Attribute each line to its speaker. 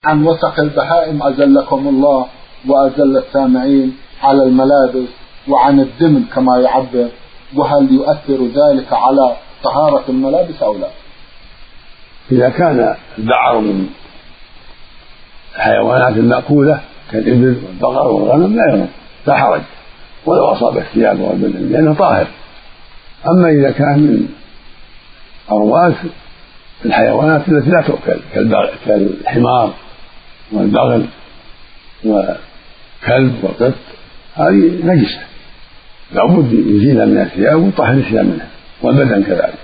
Speaker 1: عن وسخ البهائم أزلكم الله وأزل السامعين على الملابس، وعن الدمن كما يعبر، وهل يؤثر ذلك على طهارة الملابس أو لا؟
Speaker 2: إذا كان الدعر من الحيوانات المأكولة كالإبل والبقر والغنم لا حرج ولو أصاب الثياب والبدن لأنه طاهر. أما إذا كان من أرواث الحيوانات التي لا تؤكل كالحمار والبغل وكلب وقط هذه نجسة لابد يزيلها من الثياب ويطهر الثياب منها والبدن كذلك.